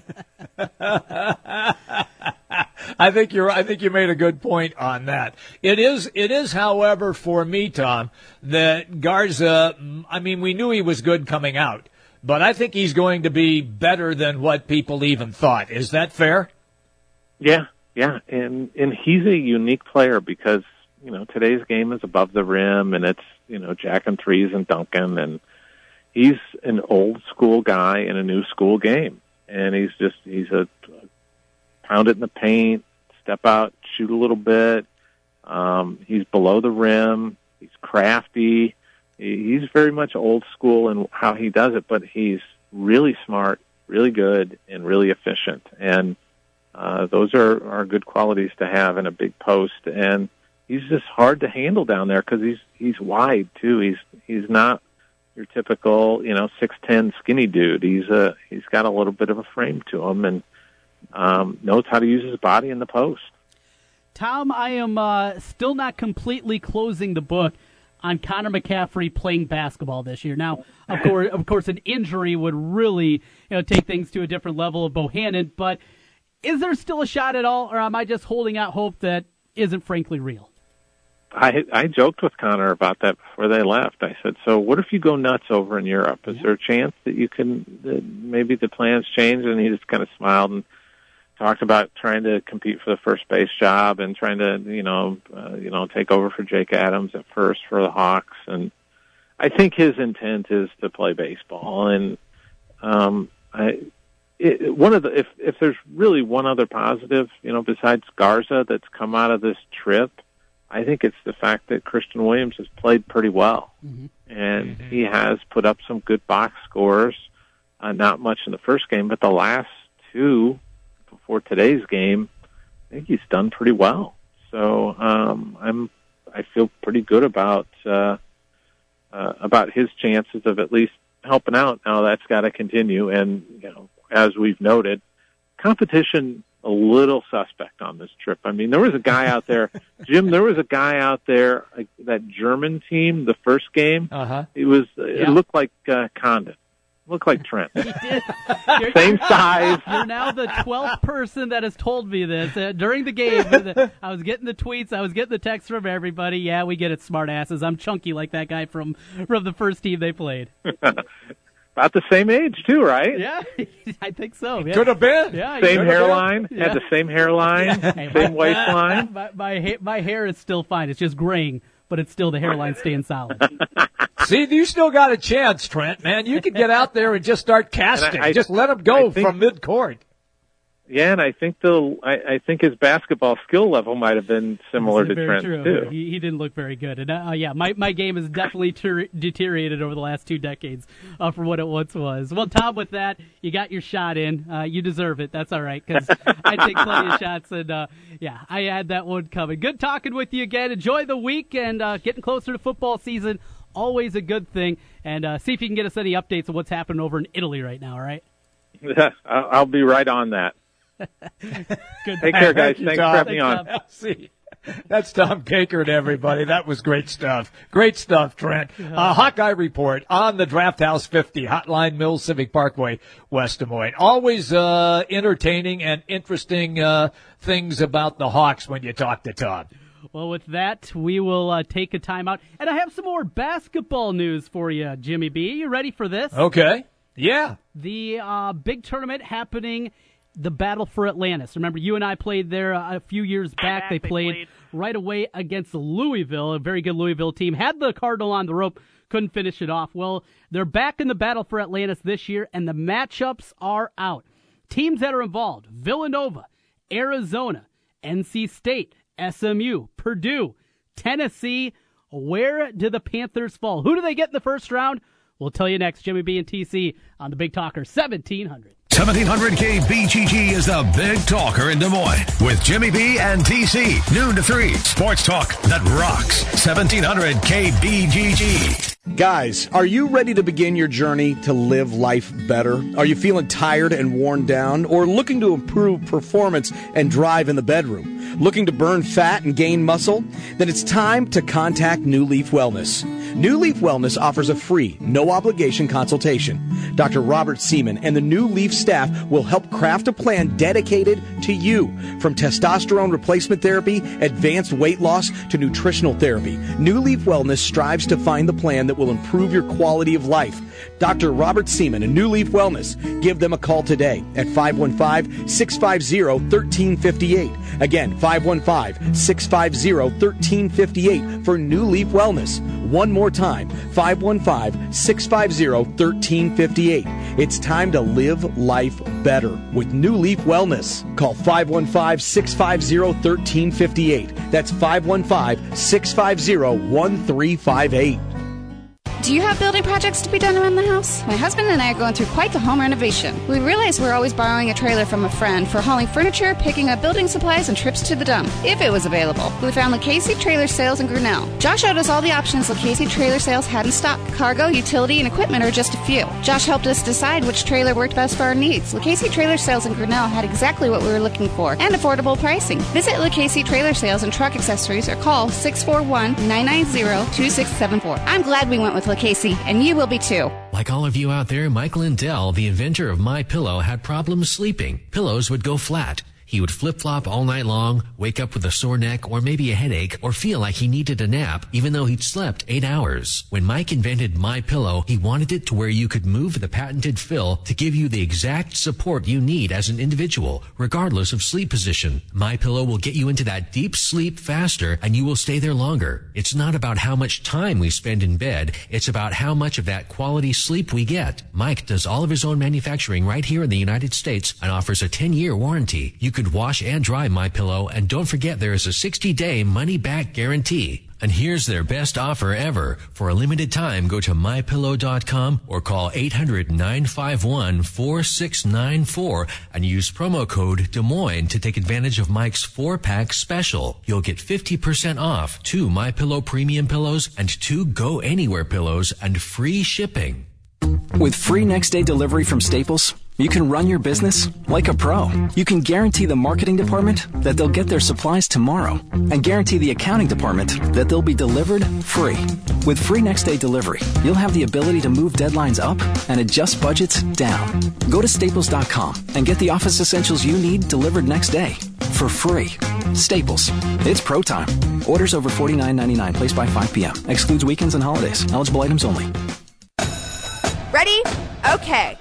I think you're. I think you made a good point on that. It is. It is, however, for me, Tom, that Garza. I mean, we knew he was good coming out, but I think he's going to be better than what people even thought. Is that fair? Yeah, yeah, and and he's a unique player because you know today's game is above the rim and it's you know jacking threes and dunking, and he's an old school guy in a new school game, and he's just he's a pound it in the paint, step out, shoot a little bit. Um, he's below the rim. He's crafty. He's very much old school in how he does it, but he's really smart, really good, and really efficient. And uh, those are, are good qualities to have in a big post. And he's just hard to handle down there because he's he's wide too. He's he's not your typical, you know, six ten skinny dude. He's a he's got a little bit of a frame to him, and um, knows how to use his body in the post. Tom, I am uh, still not completely closing the book on Connor McCaffrey playing basketball this year. Now, of course, of course, an injury would really, you know, take things to a different level of Bohannon. But is there still a shot at all, or am I just holding out hope that isn't frankly real? I I joked with Connor about that before they left. I said, "So what if you go nuts over in Europe? Is yeah. there a chance that you can that maybe the plans change?" And he just kind of smiled and talked about trying to compete for the first base job and trying to, you know, uh, you know, take over for Jake Adams at first for the Hawks. And I think his intent is to play baseball. And um, I, it, one of the, if if there's really one other positive, you know, besides Garza that's come out of this trip, I think it's the fact that Christian Williams has played pretty well, mm-hmm. and mm-hmm. he has put up some good box scores. Uh, not much in the first game, but the last two. Before today's game, I think he's done pretty well. So um, I'm, I feel pretty good about uh, uh, about his chances of at least helping out. Now that's got to continue, and you know, as we've noted, competition a little suspect on this trip. I mean, there was a guy out there, Jim. There was a guy out there, uh, that German team, the first game. Uh-huh. It was. Yeah. It looked like uh, Condon. Look like Trent. He did. Same size. You're now the twelfth person that has told me this. Uh, during the game, I was getting the tweets, I was getting the texts from everybody. Yeah, we get it, smart asses. I'm chunky like that guy from, from the first team they played. About the same age, too, right? Yeah, I think so. Yeah. Could have been. Yeah, same hairline. Had the same hairline. Yeah. Same waistline. My, my, ha- my hair is still fine. It's just graying, but it's still the hairline staying solid. See, you still got a chance, Trent, man. You can get out there and just start casting. I, I, just let him go think, from mid-court. Yeah, and I think the I, I think his basketball skill level might have been similar to Trent, true. too. He, he didn't look very good. And, uh, yeah, my, my game has definitely ter- deteriorated over the last two decades uh, from what it once was. Well, Tom, with that, you got your shot in. Uh, you deserve it. That's all right, because I take plenty of shots. And, uh, yeah, I had that one coming. Good talking with you again. Enjoy the week and uh, getting closer to football season. Always a good thing. And uh, see if you can get us any updates of what's happening over in Italy right now, all right? Yeah, I'll be right on that. Good. Take care, guys. Thank you, Thanks Tom. for having me on. Thanks, See, that's Tom Kakert, everybody. That was great stuff. Great stuff, Trent. Uh, Hawkeye Report on the Draft House fifty, Hotline Mills Civic Parkway, West Des Moines. Always uh, entertaining and interesting uh, things about the Hawks when you talk to Tom. Well, with that, we will uh, take a timeout. And I have some more basketball news for you, Jimmy B. You ready for this? Okay. Yeah. The uh, big tournament happening, the Battle for Atlantis. Remember, you and I played there a few years back. They played, they played right away against Louisville, a very good Louisville team. Had the Cardinal on the rope, couldn't finish it off. Well, they're back in the Battle for Atlantis this year, and the matchups are out. Teams that are involved: Villanova, Arizona, N C State, S M U, Purdue, Tennessee. Where do the Panthers fall? Who do they get in the first round? We'll tell you next. Jimmy B and T C on the Big Talker seventeen hundred. seventeen hundred K B G G is the Big Talker in Des Moines with Jimmy B and T C. Noon to three. Sports talk that rocks. seventeen hundred K B G G. Guys, are you ready to begin your journey to live life better? Are you feeling tired and worn down, or looking to improve performance and drive in the bedroom? Looking to burn fat and gain muscle? Then it's time to contact New Leaf Wellness. New Leaf Wellness offers a free, no-obligation consultation. Doctor Robert Seaman and the New Leaf staff will help craft a plan dedicated to you. From testosterone replacement therapy, advanced weight loss, to nutritional therapy, New Leaf Wellness strives to find the plan that will improve your quality of life. Doctor Robert Seaman and New Leaf Wellness. Give them a call today at five one five, six five zero, one three five eight. Again, five one five, six five zero, one three five eight for New Leaf Wellness. One more time, five one five, six five zero, one three five eight. It's time to live life better with New Leaf Wellness. Call five one five, six five zero, one three five eight. That's five one five, six five zero, one three five eight. Do you have building projects to be done around the house? My husband and I are going through quite the home renovation. We realize we're always borrowing a trailer from a friend for hauling furniture, picking up building supplies, and trips to the dump, if it was available. We found Lucchese Trailer Sales in Grinnell. Josh showed us all the options Lucchese Trailer Sales had in stock. Cargo, utility, and equipment are just a few. Josh helped us decide which trailer worked best for our needs. Lucchese Trailer Sales in Grinnell had exactly what we were looking for, and affordable pricing. Visit Lucchese Trailer Sales and Truck Accessories or call six four one, nine nine zero, two six seven four. I'm glad we went with Lucchese, and you will be too. Like all of you out there, Mike Lindell, the inventor of MyPillow, had problems sleeping. Pillows would go flat. He would flip-flop all night long, wake up with a sore neck or maybe a headache, or feel like he needed a nap, even though he'd slept eight hours. When Mike invented MyPillow, he wanted it to where you could move the patented fill to give you the exact support you need as an individual, regardless of sleep position. MyPillow will get you into that deep sleep faster, and you will stay there longer. It's not about how much time we spend in bed. It's about how much of that quality sleep we get. Mike does all of his own manufacturing right here in the United States and offers a ten-year warranty. You could wash and dry MyPillow, and don't forget there is a sixty-day money-back guarantee. And here's their best offer ever. For a limited time, go to my pillow dot com or call eight hundred, nine five one, four six nine four and use promo code Des Moines to take advantage of Mike's four-pack special. You'll get fifty percent off two MyPillow premium pillows and two Go Anywhere pillows and free shipping. With free next-day delivery from Staples, you can run your business like a pro. You can guarantee the marketing department that they'll get their supplies tomorrow and guarantee the accounting department that they'll be delivered free. With free next-day delivery, you'll have the ability to move deadlines up and adjust budgets down. Go to staples dot com and get the office essentials you need delivered next day for free. Staples. It's pro time. Orders over forty-nine ninety-nine placed by five p.m. Excludes weekends and holidays. Eligible items only. Ready? Okay.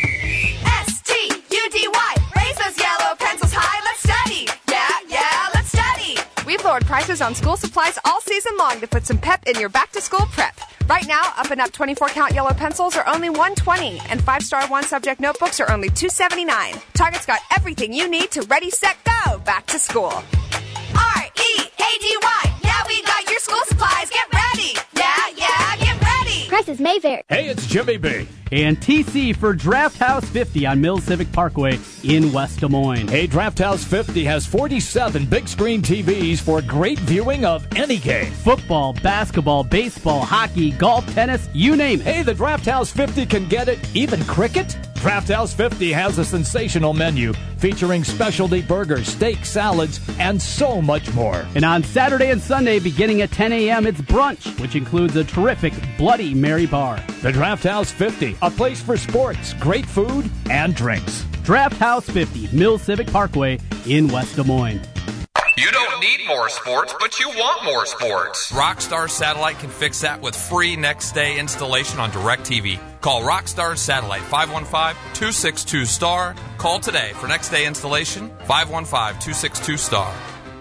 S T U D Y. Raise those yellow pencils high. Let's study. Yeah, yeah, let's study. We've lowered prices on school supplies all season long to put some pep in your back-to-school prep. Right now, Up and Up twenty-four count yellow pencils are only one hundred twenty dollars, and five-star one-subject notebooks are only two hundred seventy-nine dollars. Target's got everything you need to ready, set, go back to school. R E A D Y. Yeah, we got your school supplies. Get ready. Yeah, yeah, get ready. Prices may vary. Hey, it's Jimmy B. And T C for Draft House fifty on Mills Civic Parkway in West Des Moines. Hey, Draft House fifty has forty-seven big screen T Vs for great viewing of any game. Football, basketball, baseball, hockey, golf, tennis, you name it. Hey, the Draft House fifty can get it, even cricket. Draft House fifty has a sensational menu featuring specialty burgers, steak, salads, and so much more. And on Saturday and Sunday, beginning at ten a.m., it's brunch, which includes a terrific Bloody Mary bar. The Draft House fifty, a place for sports, great food, and drinks. Draft House fifty, Mills Civic Parkway in West Des Moines. You don't need more sports, but you want more sports. Rockstar Satellite can fix that with free next-day installation on DirecTV. Call Rockstar Satellite, five one five, two six two, S T A R. Call today for next-day installation, five one five, two six two, S T A R.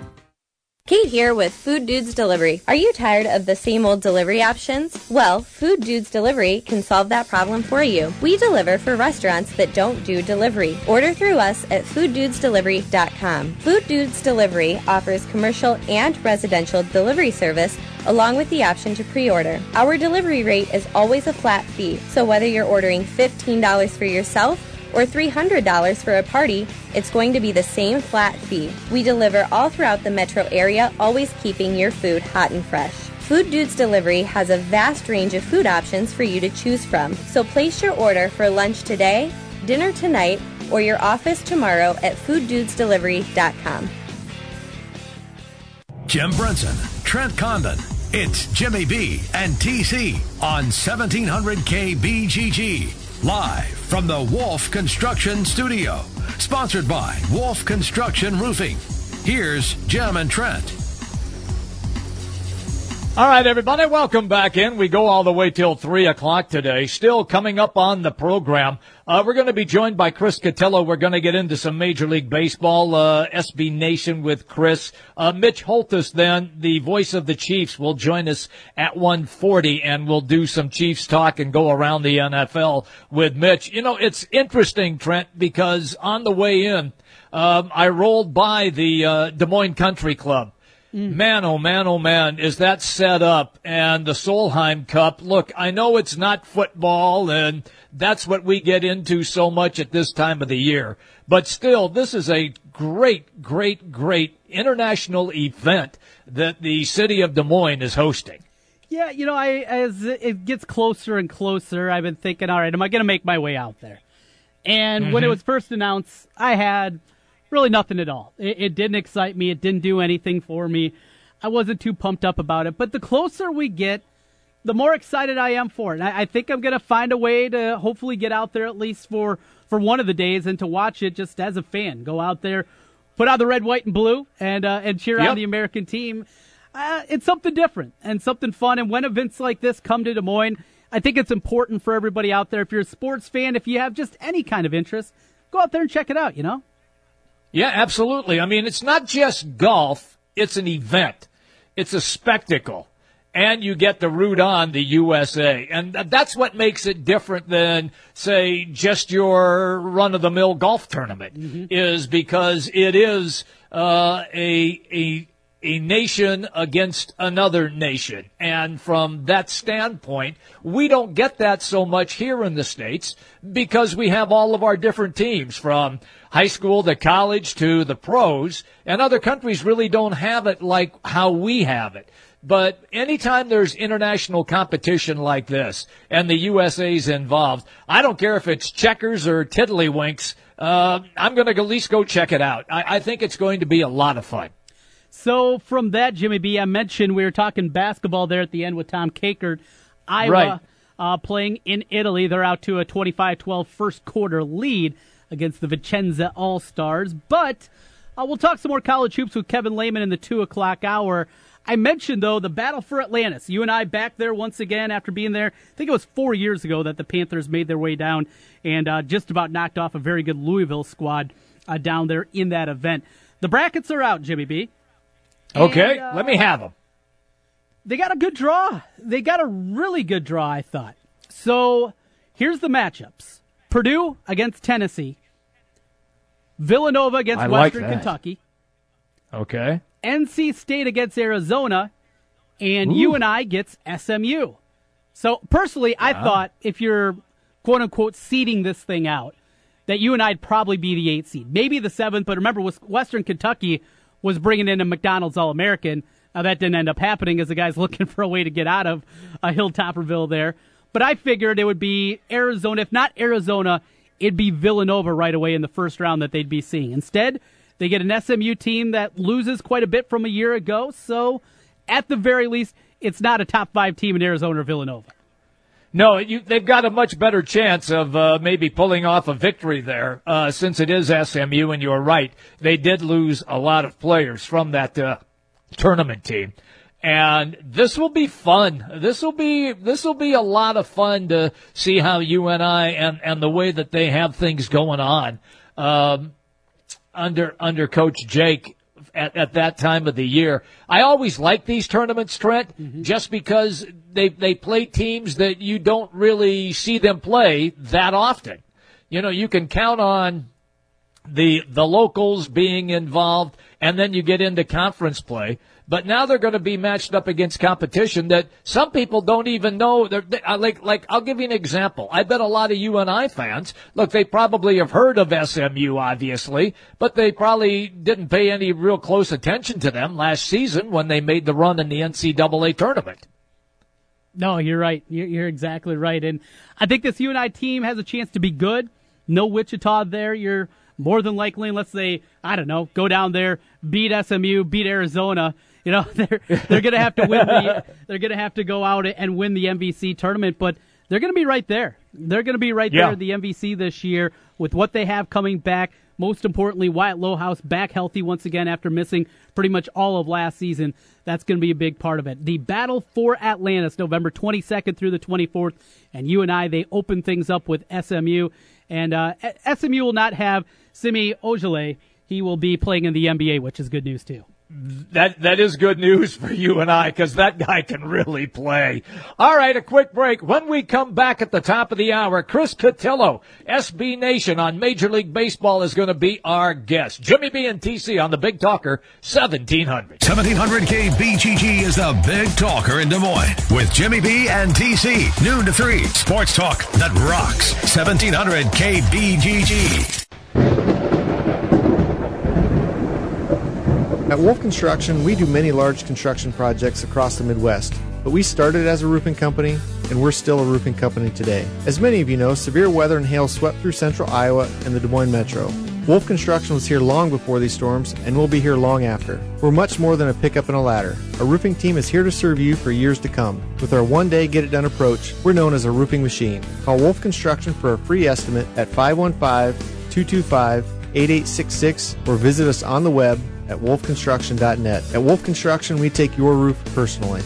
Kate here with Food Dudes Delivery. Are you tired of the same old delivery options? Well, Food Dudes Delivery can solve that problem for you. We deliver for restaurants that don't do delivery. Order through us at food dudes delivery dot com. Food Dudes Delivery offers commercial and residential delivery service along with the option to pre-order. Our delivery rate is always a flat fee, so whether you're ordering fifteen dollars for yourself or three hundred dollars for a party, it's going to be the same flat fee. We deliver all throughout the metro area, always keeping your food hot and fresh. Food Dudes Delivery has a vast range of food options for you to choose from. So place your order for lunch today, dinner tonight, or your office tomorrow at food dudes delivery dot com. Jim Brunson, Trent Condon. It's Jimmy B and T C on seventeen hundred K B G G. Live from the Wolf Construction Studio. Sponsored by Wolf Construction Roofing. Here's Jim and Trent. All right, everybody, welcome back in. We go all the way till three o'clock today. Still coming up on the program, uh, we're going to be joined by Chris Cotillo. We're going to get into some Major League Baseball, uh, S B Nation with Chris. Uh, Mitch Holthus, then, the voice of the Chiefs, will join us at one forty, and we'll do some Chiefs talk and go around the N F L with Mitch. You know, it's interesting, Trent, because on the way in, um, I rolled by the uh, Des Moines Country Club. Mm. Man, oh man, oh man, is that set up? And the Solheim Cup, look, I know it's not football, and that's what we get into so much at this time of the year. But still, this is a great, great, great international event that the city of Des Moines is hosting. Yeah, you know, I as it gets closer and closer, I've been thinking, all right, am I going to make my way out there? And mm-hmm. when it was first announced, I had really nothing at all. It, it didn't excite me. It didn't do anything for me. I wasn't too pumped up about it. But the closer we get, the more excited I am for it. And I, I think I'm going to find a way to hopefully get out there at least for, for one of the days and to watch it just as a fan. Go out there, put on the red, white, and blue, and uh, and cheer yep. on the American team. Uh, it's something different and something fun. And when events like this come to Des Moines, I think it's important for everybody out there. If you're a sports fan, if you have just any kind of interest, go out there and check it out, you know? Yeah, absolutely. I mean, it's not just golf. It's an event. It's a spectacle. And you get to root on the U S A. And that's what makes it different than, say, just your run-of-the-mill golf tournament, mm-hmm. is because it is uh, a a a nation against another nation. And from that standpoint, we don't get that so much here in the States because we have all of our different teams from high school to college to the pros, and other countries really don't have it like how we have it. But anytime there's international competition like this and the U S A's involved, I don't care if it's checkers or tiddlywinks, uh, I'm going to at least go check it out. I, I think it's going to be a lot of fun. So from that, Jimmy B, I mentioned we were talking basketball there at the end with Tom Kakert. Iowa right. uh, playing in Italy. They're out to a twenty-five twelve first quarter lead against the Vicenza All-Stars. But uh, we'll talk some more college hoops with Kevin Lehman in the two o'clock hour. I mentioned, though, the battle for Atlantis. You and I back there once again after being there. I think it was four years ago that the Panthers made their way down and uh, just about knocked off a very good Louisville squad uh, down there in that event. The brackets are out, Jimmy B. Okay, and, uh, let me have them. They got a good draw. They got a really good draw, I thought. So here's the matchups. Purdue against Tennessee. Villanova against I like Western that. Kentucky. Okay. N C State against Arizona. And Ooh. U N I gets S M U. So personally, I Yeah. thought if you're quote-unquote seeding this thing out, that U N I'd probably be the eighth seed. Maybe the seventh, but remember, Western Kentucky was bringing in a McDonald's All-American. Now, that didn't end up happening as the guy's looking for a way to get out of uh, Hilltopperville there. But I figured it would be Arizona. If not Arizona, it'd be Villanova right away in the first round that they'd be seeing. Instead, they get an S M U team that loses quite a bit from a year ago. So, at the very least, it's not a top five team in Arizona or Villanova. No, you, they've got a much better chance of uh, maybe pulling off a victory there, uh, since it is S M U, and you're right. They did lose a lot of players from that uh, tournament team. And this will be fun. This will be this will be a lot of fun to see how U N I and, and the way that they have things going on um, under under Coach Jake at, at that time of the year. I always like these tournaments, Trent, mm-hmm. just because they they play teams that you don't really see them play that often. You know, you can count on the the locals being involved, and then you get into conference play. But now they're going to be matched up against competition that some people don't even know. They're, they, like, like, I'll give you an example. I bet a lot of U N I fans, look, they probably have heard of S M U, obviously, but they probably didn't pay any real close attention to them last season when they made the run in the N C double A tournament. No, you're right. You're, you're exactly right. And I think this U N I team has a chance to be good. No Wichita there. You're more than likely, let's say, I don't know, go down there, beat S M U, beat Arizona. You know, they're they're going to have to win the they're going to have to go out and win the M V C tournament, but they're going to be right there. They're going to be right yeah. there at the M V C this year with what they have coming back. Most importantly, Wyatt Lohaus back healthy once again after missing pretty much all of last season. That's going to be a big part of it. The Battle for Atlantis, November twenty-second through the twenty-fourth, and U N I, they open things up with S M U. And uh, S M U will not have Simi Ojeleye. He will be playing in the N B A, which is good news too. That that is good news for you and I, because that guy can really play. All right, a quick break. When we come back at the top of the hour, Chris Cotillo, S B Nation on Major League Baseball, is going to be our guest. Jimmy B and T C on the Big Talker, seventeen hundred. seventeen hundred K B G G is the Big Talker in Des Moines with Jimmy B and T C. Noon to three. Sports talk that rocks. seventeen hundred K B G G. At Wolf Construction, we do many large construction projects across the Midwest, but we started as a roofing company, and we're still a roofing company today. As many of you know, severe weather and hail swept through central Iowa and the Des Moines metro. Wolf Construction was here long before these storms, and will be here long after. We're much more than a pickup and a ladder. Our roofing team is here to serve you for years to come. With our one-day get-it-done approach, we're known as a roofing machine. Call Wolf Construction for a free estimate at five one five, two two five, eight eight six six or visit us on the web at wolf construction dot net. At Wolf Construction, we take your roof personally.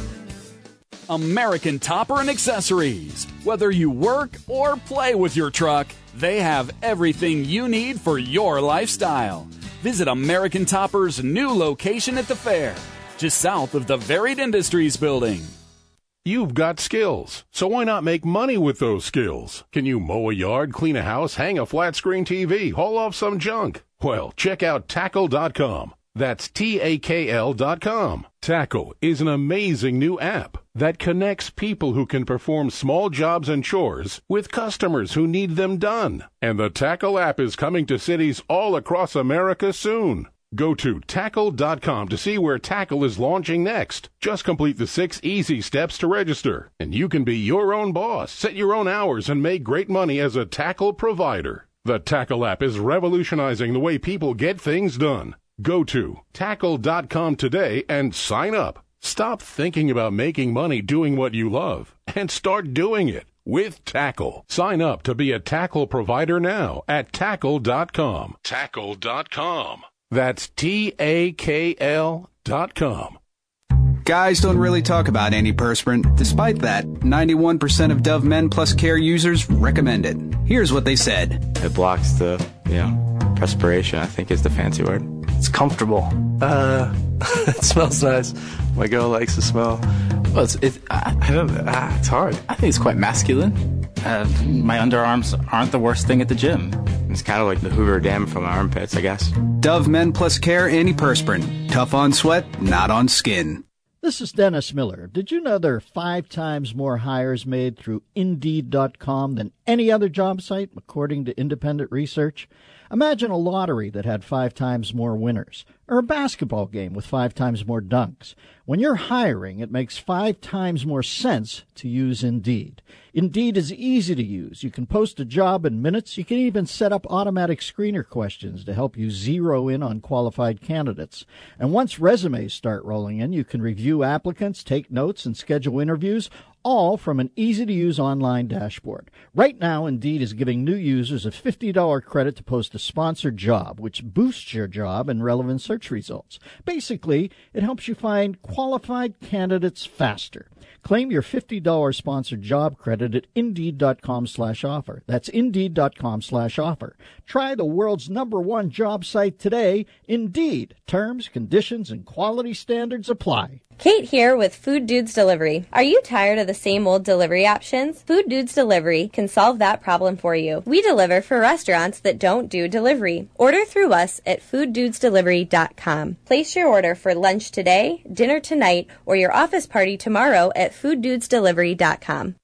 American Topper and Accessories. Whether you work or play with your truck, they have everything you need for your lifestyle. Visit American Topper's new location at the fair, just south of the Varied Industries building. You've got skills, so why not make money with those skills? Can you mow a yard, clean a house, hang a flat-screen T V, haul off some junk? Well, check out tackle dot com. That's T A K L dot com. Tackle is an amazing new app that connects people who can perform small jobs and chores with customers who need them done. And the Tackle app is coming to cities all across America soon. Go to tackle dot com to see where Tackle is launching next. Just complete the six easy steps to register, and you can be your own boss, set your own hours, and make great money as a Tackle provider. The Tackle app is revolutionizing the way people get things done. Go to tackle dot com today and sign up. Stop thinking about making money doing what you love and start doing it with Tackle. Sign up to be a Tackle provider now at tackle dot com. tackle dot com. That's T A K L dot com. Guys don't really talk about antiperspirant. Despite that, ninety-one percent of Dove Men Plus Care users recommend it. Here's what they said. It blocks the, you know, perspiration, I think is the fancy word. It's comfortable. Uh, it smells nice. My girl likes the smell. Well, it's, it, I, I don't, ah, it's hard. I think it's quite masculine. Uh, my underarms aren't the worst thing at the gym. It's kind of like the Hoover Dam from my armpits, I guess. Dove Men Plus Care Antiperspirant. Tough on sweat, not on skin. This is Dennis Miller. Did you know there are five times more hires made through Indeed dot com than any other job site, according to independent research? Imagine a lottery that had five times more winners, or a basketball game with five times more dunks. When you're hiring, it makes five times more sense to use Indeed. Indeed is easy to use. You can post a job in minutes. You can even set up automatic screener questions to help you zero in on qualified candidates. And once resumes start rolling in, you can review applicants, take notes, and schedule interviews, all from an easy-to-use online dashboard. Right now, Indeed is giving new users a fifty dollars credit to post a sponsored job, which boosts your job and relevant search results. Basically, it helps you find qualified candidates faster. Claim your fifty dollars sponsored job credit at Indeed dot com slash offer. That's Indeed dot com slash offer. Try the world's number one job site today, Indeed. Terms, conditions, and quality standards apply. Kate here with Food Dudes Delivery. Are you tired of the same old delivery options? Food Dudes Delivery can solve that problem for you. We deliver for restaurants that don't do delivery. Order through us at food dudes delivery dot com. Place your order for lunch today, dinner tonight, or your office party tomorrow at food dudes delivery dot com.